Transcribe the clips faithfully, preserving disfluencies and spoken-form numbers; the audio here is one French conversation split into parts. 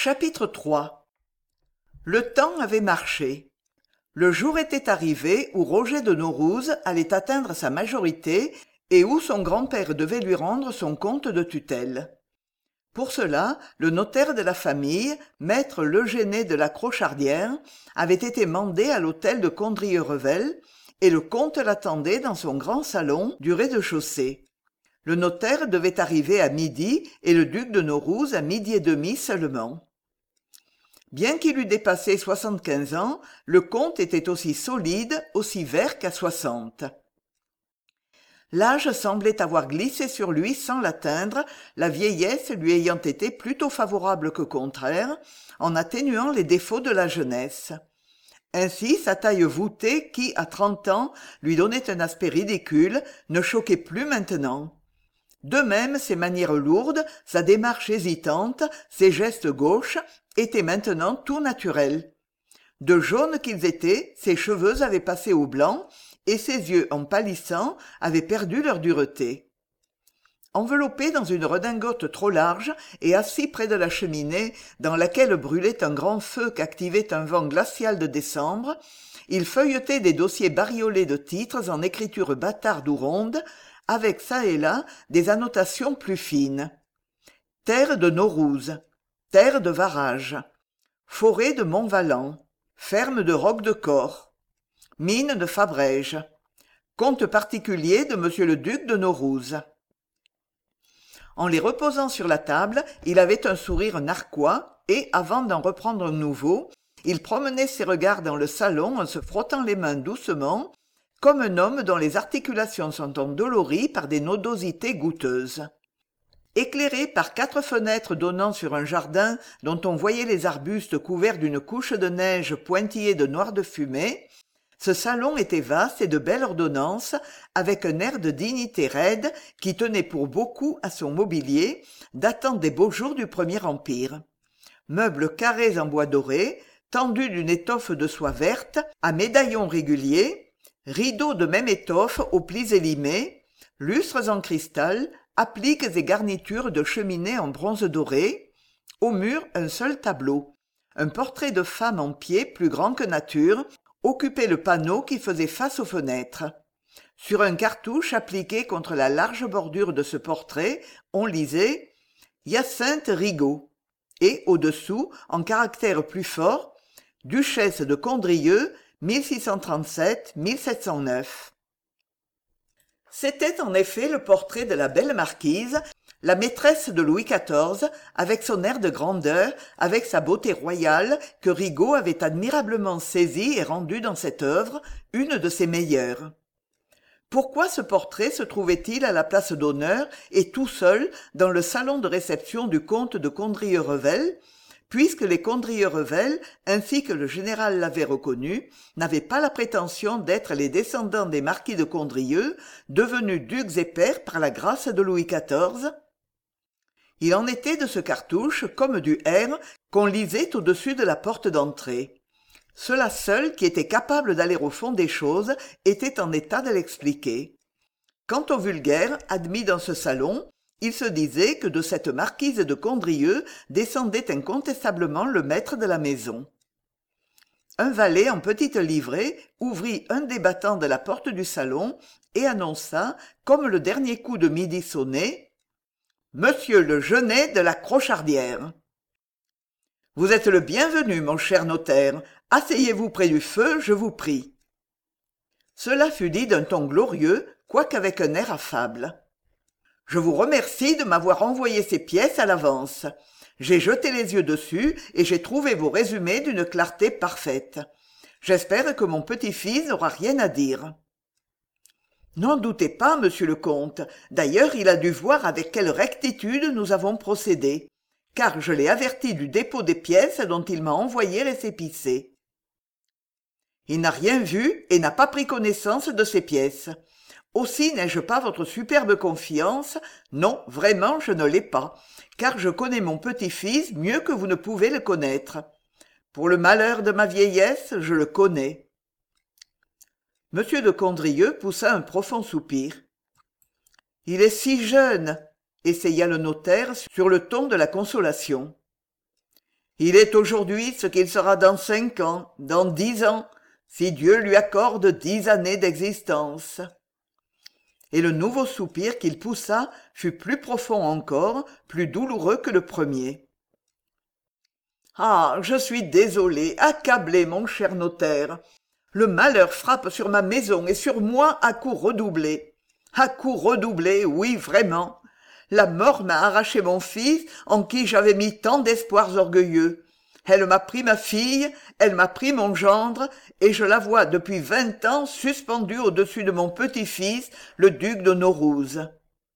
Chapitre trois. Le temps avait marché. Le jour était arrivé où Roger de Naurouze allait atteindre sa majorité et où son grand-père devait lui rendre son compte de tutelle. Pour cela, le notaire de la famille, maître Legéné de la Crochardière, avait été mandé à l'hôtel de Condrieu-Revel, et le comte l'attendait dans son grand salon du rez-de-chaussée. Le notaire devait arriver à midi et le duc de Naurouze à midi et demi seulement. Bien qu'il eût dépassé soixante-quinze ans, le comte était aussi solide, aussi vert qu'à soixante. L'âge semblait avoir glissé sur lui sans l'atteindre, la vieillesse lui ayant été plutôt favorable que contraire, en atténuant les défauts de la jeunesse. Ainsi, sa taille voûtée qui, à trente ans, lui donnait un aspect ridicule, ne choquait plus maintenant. De même, ses manières lourdes, sa démarche hésitante, ses gestes gauches, étaient maintenant tout naturels. De jaunes qu'ils étaient, ses cheveux avaient passé au blanc, et ses yeux, en pâlissant, avaient perdu leur dureté. Enveloppé dans une redingote trop large et assis près de la cheminée dans laquelle brûlait un grand feu qu'activait un vent glacial de décembre, il feuilletait des dossiers bariolés de titres en écriture bâtarde ou ronde, avec çà et là des annotations plus fines. Terre de Naurouze, terre de Varage, forêt de Montvalent, ferme de Roquedecor, mine de Fabrège, compte particulier de monsieur le duc de Naurouze. En les reposant sur la table, il avait un sourire narquois et, avant d'en reprendre un nouveau, il promenait ses regards dans le salon en se frottant les mains doucement, comme un homme dont les articulations sont endolories par des nodosités goûteuses. Éclairé par quatre fenêtres donnant sur un jardin dont on voyait les arbustes couverts d'une couche de neige pointillée de noir de fumée, ce salon était vaste et de belle ordonnance, avec un air de dignité raide qui tenait pour beaucoup à son mobilier, datant des beaux jours du Premier Empire. Meubles carrés en bois doré, tendus d'une étoffe de soie verte, à médaillons réguliers, rideaux de même étoffe aux plis élimés, lustres en cristal, appliques et garnitures de cheminée en bronze doré, au mur un seul tableau. Un portrait de femme en pied plus grand que nature occupait le panneau qui faisait face aux fenêtres. Sur un cartouche appliqué contre la large bordure de ce portrait, on lisait « Hyacinthe Rigaud » et au-dessous, en caractères plus forts, « Duchesse de Condrieu, mille six cent trente-sept à mille sept cent neuf ». C'était en effet le portrait de la belle marquise, la maîtresse de Louis quatorze, avec son air de grandeur, avec sa beauté royale, que Rigaud avait admirablement saisie et rendue dans cette œuvre, une de ses meilleures. Pourquoi ce portrait se trouvait-il à la place d'honneur et tout seul dans le salon de réception du comte de Condrieu-Revel, puisque les Condrieu-Revel, ainsi que le général l'avait reconnu, n'avaient pas la prétention d'être les descendants des marquis de Condrieu, devenus ducs et pairs par la grâce de Louis quatorze? Il en était de ce cartouche comme du R qu'on lisait au-dessus de la porte d'entrée. Ceux-là seuls qui étaient capables d'aller au fond des choses étaient en état de l'expliquer. Quant au vulgaire, admis dans ce salon, il se disait que de cette marquise de Condrieu descendait incontestablement le maître de la maison. Un valet en petite livrée ouvrit un des battants de la porte du salon et annonça, comme le dernier coup de midi sonnait, « Monsieur le Genet de la Crochardière ». « Vous êtes le bienvenu, mon cher notaire. Asseyez-vous près du feu, je vous prie. » Cela fut dit d'un ton glorieux, quoiqu'avec un air affable. « Je vous remercie de m'avoir envoyé ces pièces à l'avance. J'ai jeté les yeux dessus et j'ai trouvé vos résumés d'une clarté parfaite. J'espère que mon petit-fils n'aura rien à dire. » « N'en doutez pas, monsieur le comte. D'ailleurs, il a dû voir avec quelle rectitude nous avons procédé, car je l'ai averti du dépôt des pièces dont il m'a envoyé récépissé. Il n'a rien vu et n'a pas pris connaissance de ces pièces. Aussi n'ai-je pas votre superbe confiance? Non, vraiment, je ne l'ai pas, car je connais mon petit-fils mieux que vous ne pouvez le connaître. Pour le malheur de ma vieillesse, je le connais. » Monsieur de Condrieu poussa un profond soupir. « Il est si jeune !» essaya le notaire sur le ton de la consolation. Il est aujourd'hui ce qu'il sera dans cinq ans, dans dix ans, si Dieu lui accorde dix années d'existence. » Et le nouveau soupir qu'il poussa fut plus profond encore, plus douloureux que le premier. « Ah, je suis désolé, accablé, mon cher notaire. Le malheur frappe sur ma maison et sur moi à coups redoublés. À coups redoublés, oui, vraiment. La mort m'a arraché mon fils, en qui j'avais mis tant d'espoirs orgueilleux. Elle m'a pris ma fille, elle m'a pris mon gendre, et je la vois depuis vingt ans suspendue au-dessus de mon petit-fils, le duc de Naurouse. »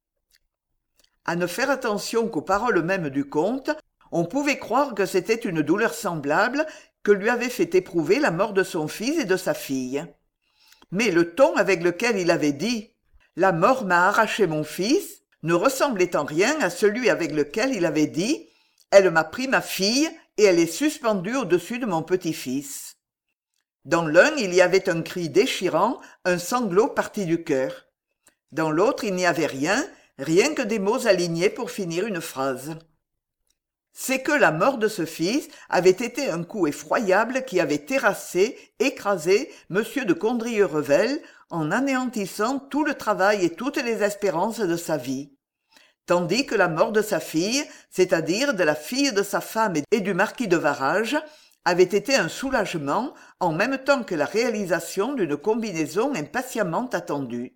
À ne faire attention qu'aux paroles mêmes du comte, on pouvait croire que c'était une douleur semblable que lui avait fait éprouver la mort de son fils et de sa fille. Mais le ton avec lequel il avait dit « La mort m'a arraché mon fils » ne ressemblait en rien à celui avec lequel il avait dit « Elle m'a pris ma fille et elle est suspendue au-dessus de mon petit-fils. » Dans l'un, il y avait un cri déchirant, un sanglot parti du cœur. Dans l'autre, il n'y avait rien, rien que des mots alignés pour finir une phrase. C'est que la mort de ce fils avait été un coup effroyable qui avait terrassé, écrasé M. de Condrieu-Revel en anéantissant tout le travail et toutes les espérances de sa vie. Tandis que la mort de sa fille, c'est-à-dire de la fille de sa femme et du marquis de Varage, avait été un soulagement en même temps que la réalisation d'une combinaison impatiemment attendue.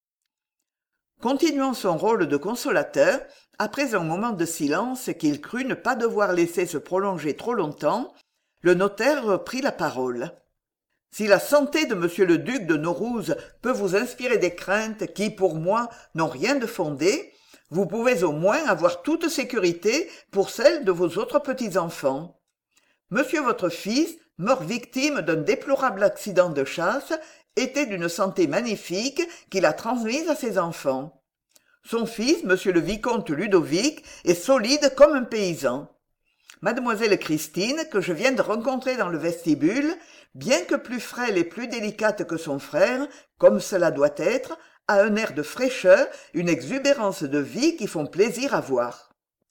Continuant son rôle de consolateur, après un moment de silence qu'il crut ne pas devoir laisser se prolonger trop longtemps, le notaire reprit la parole. « Si la santé de monsieur le duc de Naurouse peut vous inspirer des craintes qui, pour moi, n'ont rien de fondé, vous pouvez au moins avoir toute sécurité pour celle de vos autres petits-enfants. Monsieur votre fils, mort victime d'un déplorable accident de chasse, était d'une santé magnifique qu'il a transmise à ses enfants. Son fils, monsieur le vicomte Ludovic, est solide comme un paysan. Mademoiselle Christine, que je viens de rencontrer dans le vestibule, bien que plus frêle et plus délicate que son frère, comme cela doit être, a un air de fraîcheur, une exubérance de vie qui font plaisir à voir. »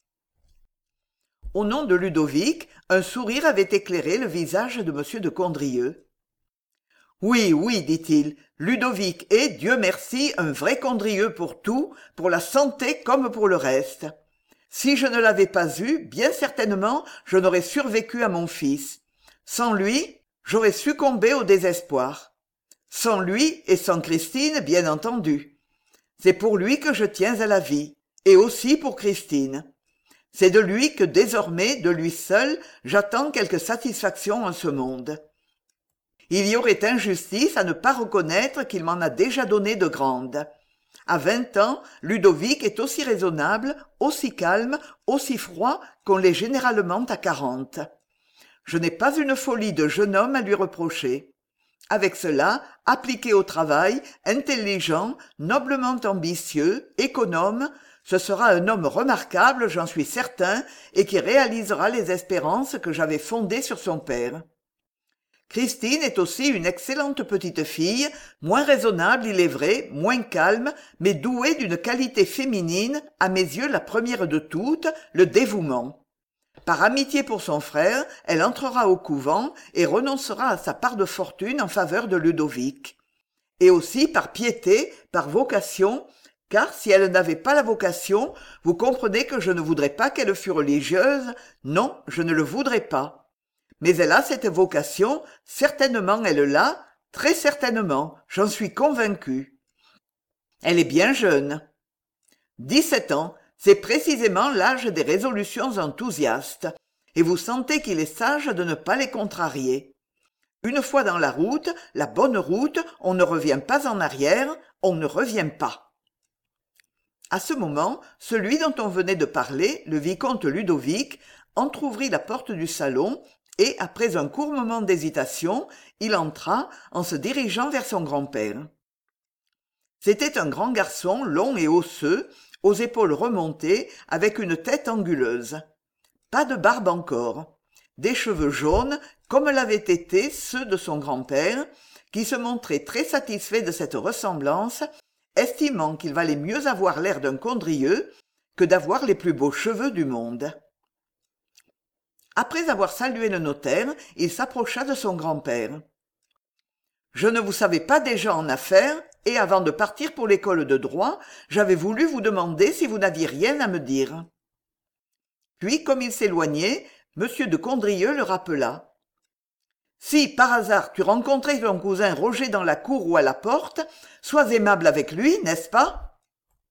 Au nom de Ludovic, un sourire avait éclairé le visage de M. de Condrieu. « Oui, oui, dit-il, Ludovic est, Dieu merci, un vrai Condrieu pour tout, pour la santé comme pour le reste. Si je ne l'avais pas eu, bien certainement, je n'aurais survécu à mon fils. Sans lui, j'aurais succombé au désespoir. Sans lui et sans Christine, bien entendu. C'est pour lui que je tiens à la vie, et aussi pour Christine. C'est de lui que désormais, de lui seul, j'attends quelque satisfaction en ce monde. Il y aurait injustice à ne pas reconnaître qu'il m'en a déjà donné de grandes. À vingt ans, Ludovic est aussi raisonnable, aussi calme, aussi froid qu'on l'est généralement à quarante. Je n'ai pas une folie de jeune homme à lui reprocher. Avec cela, appliqué au travail, intelligent, noblement ambitieux, économe, ce sera un homme remarquable, j'en suis certain, et qui réalisera les espérances que j'avais fondées sur son père. Christine est aussi une excellente petite fille, moins raisonnable, il est vrai, moins calme, mais douée d'une qualité féminine, à mes yeux la première de toutes, le dévouement. Par amitié pour son frère, elle entrera au couvent et renoncera à sa part de fortune en faveur de Ludovic. Et aussi par piété, par vocation, car si elle n'avait pas la vocation, vous comprenez que je ne voudrais pas qu'elle fût religieuse, non, je ne le voudrais pas. Mais elle a cette vocation, certainement elle l'a, très certainement, j'en suis convaincu. Elle est bien jeune. Dix-sept ans, c'est précisément l'âge des résolutions enthousiastes, et vous sentez qu'il est sage de ne pas les contrarier. Une fois dans la route, la bonne route, on ne revient pas en arrière, on ne revient pas. À ce moment, celui dont on venait de parler, le vicomte Ludovic, entr'ouvrit la porte du salon, et, après un court moment d'hésitation, il entra en se dirigeant vers son grand-père. C'était un grand garçon long et osseux, aux épaules remontées, avec une tête anguleuse. Pas de barbe encore. Des cheveux jaunes, comme l'avaient été ceux de son grand-père, qui se montrait très satisfait de cette ressemblance, estimant qu'il valait mieux avoir l'air d'un Condrieu que d'avoir les plus beaux cheveux du monde. Après avoir salué le notaire, il s'approcha de son grand-père. « Je ne vous savais pas déjà en affaires, et avant de partir pour l'école de droit, j'avais voulu vous demander si vous n'aviez rien à me dire. » Puis, comme il s'éloignait, M. de Condrieu le rappela. « Si, par hasard, tu rencontrais ton cousin Roger dans la cour ou à la porte, sois aimable avec lui, n'est-ce pas ?